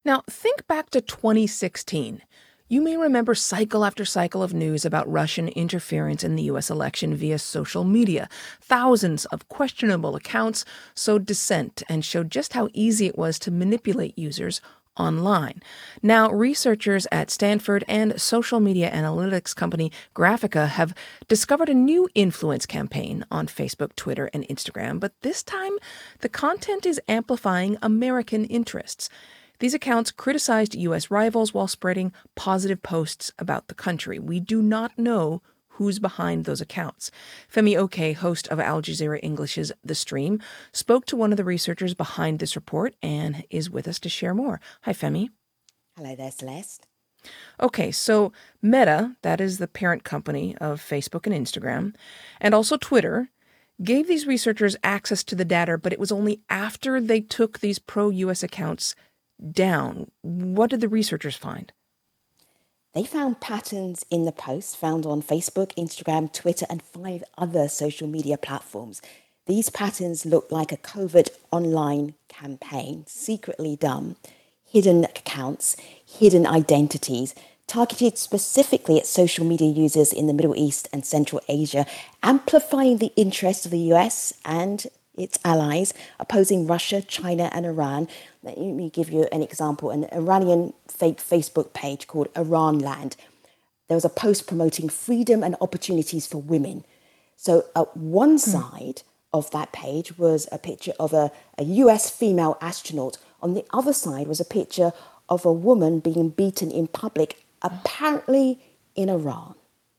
Now, think back to 2016. You may remember cycle after cycle of news about Russian interference in the U.S. election via social media. Thousands of questionable accounts sowed dissent and showed just how easy it was to manipulate users online. Now, researchers at Stanford and social media analytics company Graphica have discovered a new influence campaign on Facebook, Twitter, and Instagram, but this time the content is amplifying American interests. These accounts criticized U.S. rivals while spreading positive posts about the country. We do not know who's behind those accounts. Femi Oke, host of Al Jazeera English's The Stream, spoke to one of the researchers behind this report and is with us to share more. Hi, Femi. Hello there, Celeste. Okay, so Meta, that is the parent company of Facebook and Instagram, and also Twitter, gave these researchers access to the data, but it was only after they took these pro-U.S. accounts down. What did the researchers find? They found patterns in the posts found on Facebook, Instagram, Twitter, and 5 other social media platforms. These patterns look like a covert online campaign, secretly done, hidden accounts, hidden identities, targeted specifically at social media users in the Middle East and Central Asia, amplifying the interests of the US and its allies, opposing Russia, China, and Iran. Let me give you an example. An Iranian fake Facebook page called Iranland. There was a post promoting freedom and opportunities for women. So at one side of that page was a picture of a US female astronaut. On the other side was a picture of a woman being beaten in public, apparently in Iran.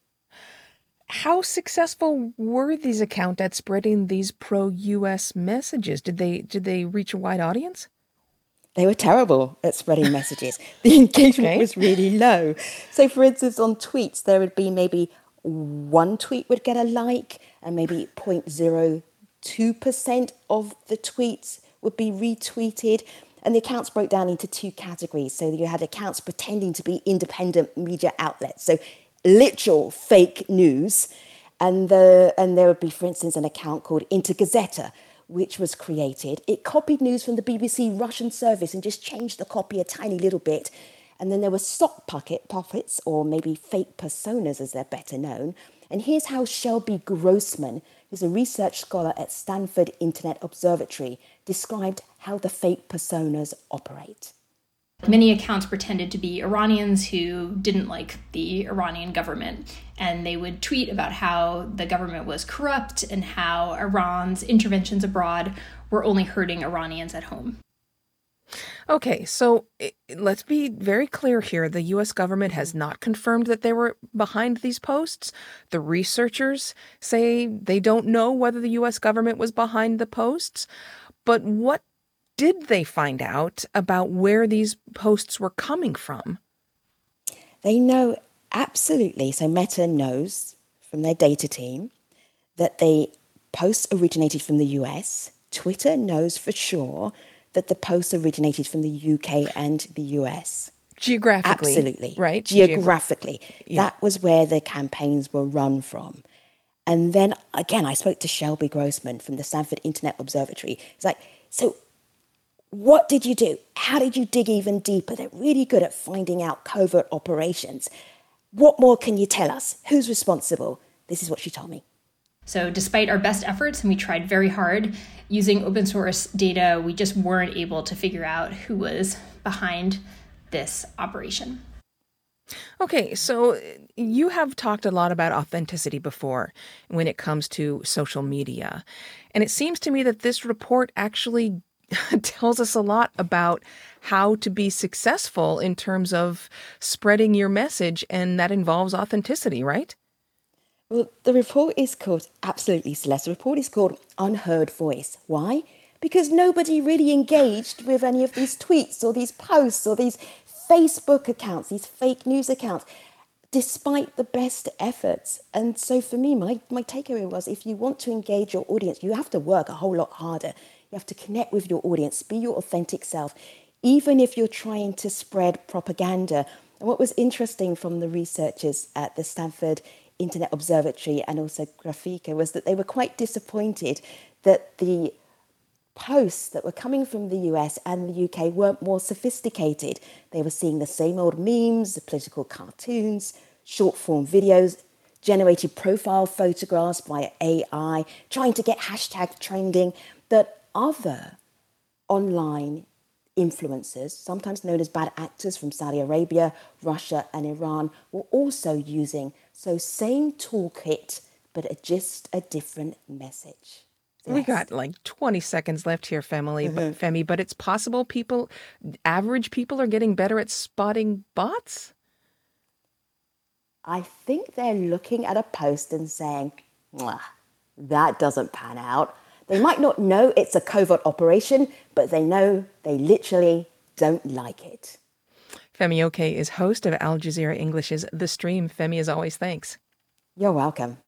How successful were these accounts at spreading these pro-U.S. messages? Did they reach a wide audience? They were terrible at spreading messages. The engagement was really low. So, for instance, on tweets, there would be maybe one tweet would get a like, and maybe 0.02% of the tweets would be retweeted. And the accounts broke down into 2 categories. So you had accounts pretending to be independent media outlets. So literal fake news. And there would be, for instance, an account called Intergazeta, which was created. It copied news from the BBC Russian service and just changed the copy a tiny little bit. And then there were sock puppets, or maybe fake personas as they're better known. And here's how Shelby Grossman, who's a research scholar at Stanford Internet Observatory, described how the fake personas operate. Many accounts pretended to be Iranians who didn't like the Iranian government, and they would tweet about how the government was corrupt and how Iran's interventions abroad were only hurting Iranians at home. Okay, so let's be very clear here. The U.S. government has not confirmed that they were behind these posts. The researchers say they don't know whether the U.S. government was behind the posts. But what did they find out about where these posts were coming from? They know absolutely. So Meta knows from their data team that the posts originated from the US. Twitter knows for sure that the posts originated from the UK and the US. Geographically. Absolutely. Right? Geographically. Yeah. That was where the campaigns were run from. And then, again, I spoke to Shelby Grossman from the Stanford Internet Observatory. It's like, so what did you do? How did you dig even deeper? They're really good at finding out covert operations. What more can you tell us? Who's responsible? This is what she told me. So despite our best efforts, and we tried very hard using open source data, we just weren't able to figure out who was behind this operation. Okay, so you have talked a lot about authenticity before when it comes to social media. And it seems to me that this report actually tells us a lot about how to be successful in terms of spreading your message, and that involves authenticity, right? Well, the report is called, absolutely, Celeste, the report is called Unheard Voice. Why? Because nobody really engaged with any of these tweets or these posts or these Facebook accounts, these fake news accounts, despite the best efforts. And so for me, my takeaway was, if you want to engage your audience, you have to work a whole lot harder. You have to connect with your audience, be your authentic self, even if you're trying to spread propaganda. And what was interesting from the researchers at the Stanford Internet Observatory and also Graphica was that they were quite disappointed that the posts that were coming from the US and the UK weren't more sophisticated. They were seeing the same old memes, the political cartoons, short form videos, generated profile photographs by AI, trying to get hashtag trending that other online influencers, sometimes known as bad actors from Saudi Arabia, Russia and Iran, were also using. So same toolkit, but just a different message. We got like 20 seconds left here, Femi, but it's possible average people are getting better at spotting bots? I think they're looking at a post and saying, that doesn't pan out. They might not know it's a covert operation, but they know they literally don't like it. Femi Oke is host of Al Jazeera English's The Stream. Femi, as always, thanks. You're welcome.